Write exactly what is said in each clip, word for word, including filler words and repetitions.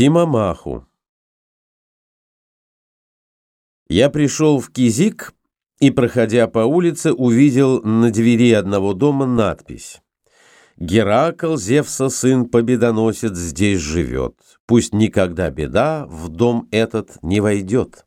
Тимамаху. Я пришел в Кизик и, проходя по улице, увидел на двери одного дома надпись: «Геракл, Зевса сын победоносец, здесь живет. Пусть никогда беда в дом этот не войдет».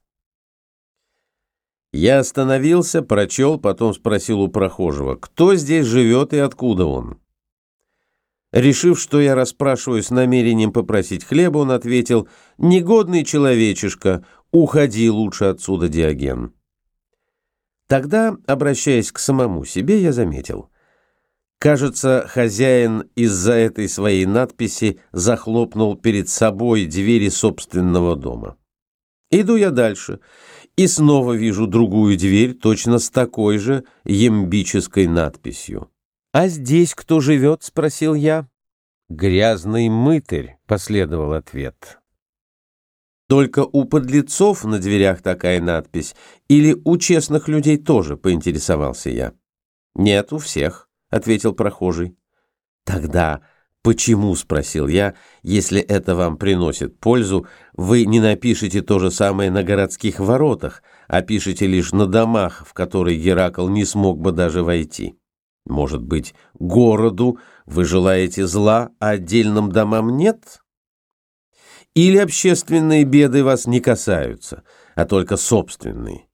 Я остановился, прочел, потом спросил у прохожего, кто здесь живет и откуда он. Решив, что я расспрашиваю с намерением попросить хлеба, он ответил: «Негодный человечишка, уходи лучше отсюда, Диоген». Тогда, обращаясь к самому себе, я заметил: кажется, хозяин из-за этой своей надписи захлопнул перед собой двери собственного дома. Иду я дальше, и снова вижу другую дверь, точно с такой же ямбической надписью. «А здесь кто живет?» — спросил я. «Грязный мытарь», — последовал ответ. «Только у подлецов на дверях такая надпись, или у честных людей тоже?» — поинтересовался я. «Нет, у всех», — ответил прохожий. «Тогда почему, — спросил я, — если это вам приносит пользу, вы не напишете то же самое на городских воротах, а пишете лишь на домах, в которые Геракл не смог бы даже войти? Может быть, городу вы желаете зла, а отдельным домам нет? Или общественные беды вас не касаются, а только собственные?»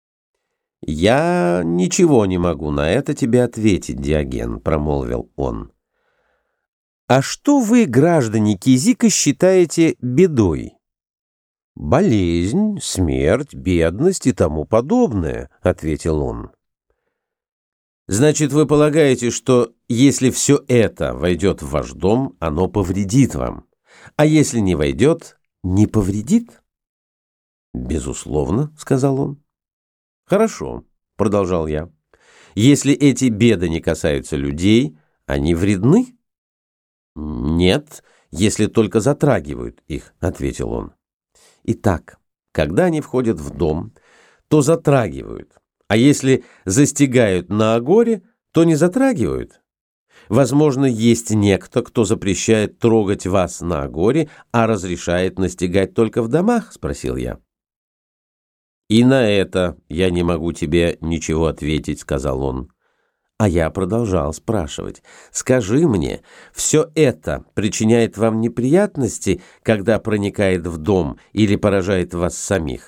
«Я ничего не могу на это тебе ответить, Диоген», — промолвил он. «А что вы, граждане Кизика, считаете бедой?» «Болезнь, смерть, бедность и тому подобное», — ответил он. «Значит, вы полагаете, что если все это войдет в ваш дом, оно повредит вам, а если не войдет, не повредит?» «Безусловно», — сказал он. «Хорошо», — продолжал я. «Если эти беды не касаются людей, они вредны?» «Нет, если только затрагивают их», — ответил он. «Итак, когда они входят в дом, то затрагивают. А если застигают на агоре, то не затрагивают. Возможно, есть некто, кто запрещает трогать вас на агоре, а разрешает настигать только в домах?» — спросил я. «И на это я не могу тебе ничего ответить», — сказал он. А я продолжал спрашивать: «Скажи мне, все это причиняет вам неприятности, когда проникает в дом или поражает вас самих?»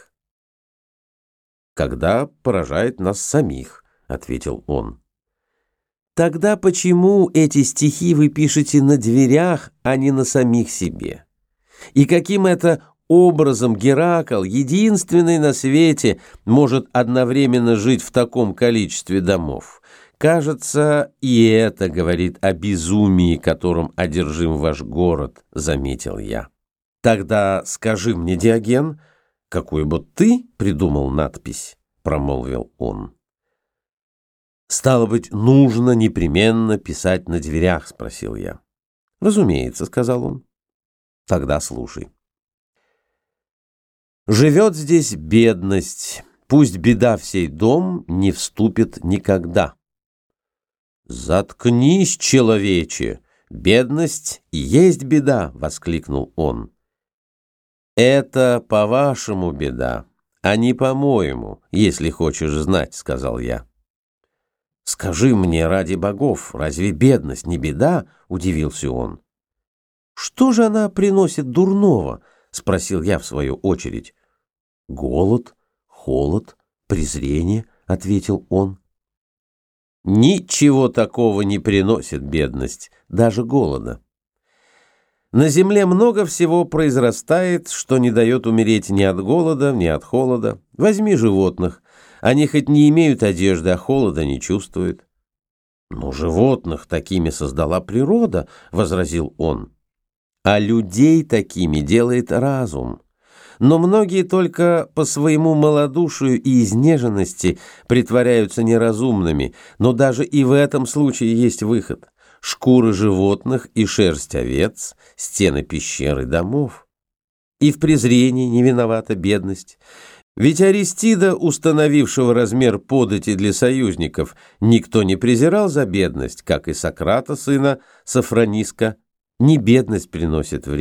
«Когда поражает нас самих», — ответил он. «Тогда почему эти стихи вы пишете на дверях, а не на самих себе? И каким это образом Геракл, единственный на свете, может одновременно жить в таком количестве домов? Кажется, и это говорит о безумии, которым одержим ваш город», — заметил я. «Тогда скажи мне, Диоген, какую бы ты придумал надпись?» — промолвил он. «Стало быть, нужно непременно писать на дверях?» — спросил я. «Разумеется», — сказал он. «Тогда слушай. Живет здесь бедность, пусть беда в сей дом не вступит никогда». «Заткнись, человече! Бедность и есть беда!» — воскликнул он. «Это, по-вашему, беда, а не по-моему, если хочешь знать», — сказал я. «Скажи мне, ради богов, разве бедность не беда?» — удивился он. «Что же она приносит дурного?» — спросил я в свою очередь. «Голод, холод, презрение», — ответил он. «Ничего такого не приносит бедность, даже голода. На земле много всего произрастает, что не дает умереть ни от голода, ни от холода. Возьми животных. Они хоть не имеют одежды, а холода не чувствуют». «Но животных такими создала природа», — возразил он. «А людей такими делает разум. Но многие только по своему малодушию и изнеженности притворяются неразумными, но даже и в этом случае есть выход. Шкуры животных и шерсть овец, стены пещеры домов. И в презрении не виновата бедность. Ведь Аристида, установившего размер подати для союзников, никто не презирал за бедность, как и Сократа, сына Софрониска. Не бедность приносит вред,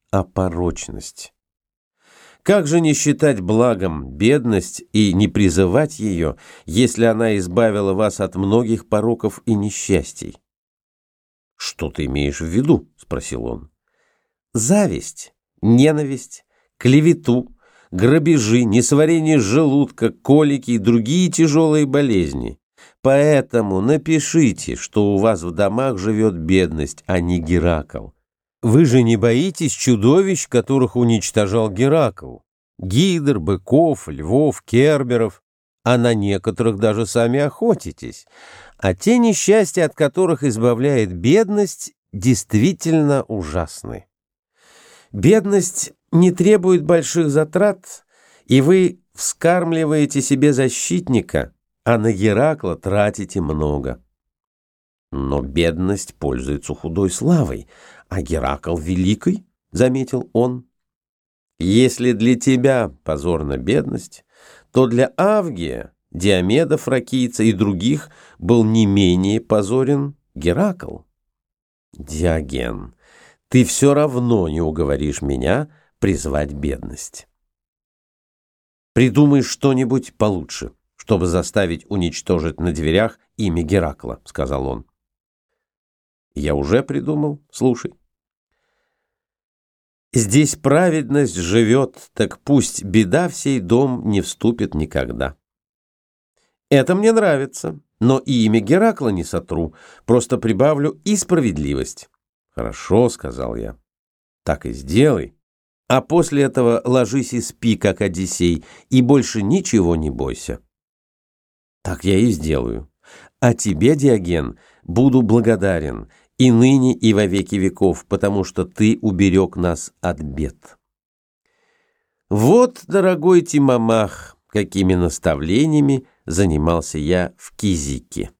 а порочность. Как же не считать благом бедность и не призывать ее, если она избавила вас от многих пороков и несчастий? «Что ты имеешь в виду?» — спросил он. «Зависть, ненависть, клевету, грабежи, несварение желудка, колики и другие тяжелые болезни. Поэтому напишите, что у вас в домах живет бедность, а не Геракл. Вы же не боитесь чудовищ, которых уничтожал Геракл? Гидр, быков, львов, керберов, а на некоторых даже сами охотитесь. А те несчастья, от которых избавляет бедность, действительно ужасны. Бедность не требует больших затрат, и вы вскармливаете себе защитника, а на Геракла тратите много. Но бедность пользуется худой славой, а Геракл великой, — заметил он. Если для тебя позорна бедность, то для Авгия, Диомеда Фракийца и других был не менее позорен Геракл. Диоген, ты все равно не уговоришь меня призвать бедность. Придумай что-нибудь получше, чтобы заставить уничтожить на дверях имя Геракла, — сказал он. Я уже придумал, слушай. Здесь праведность живет, так пусть беда в сей дом не вступит никогда. Это мне нравится, но и имя Геракла не сотру, просто прибавлю и справедливость. Хорошо, — сказал я, — так и сделай, а после этого ложись и спи, как Одиссей, и больше ничего не бойся. Так я и сделаю. А тебе, Диоген, буду благодарен и ныне, и во веки веков, потому что ты уберег нас от бед. Вот, дорогой Тимомах, какими наставлениями занимался я в Кизике.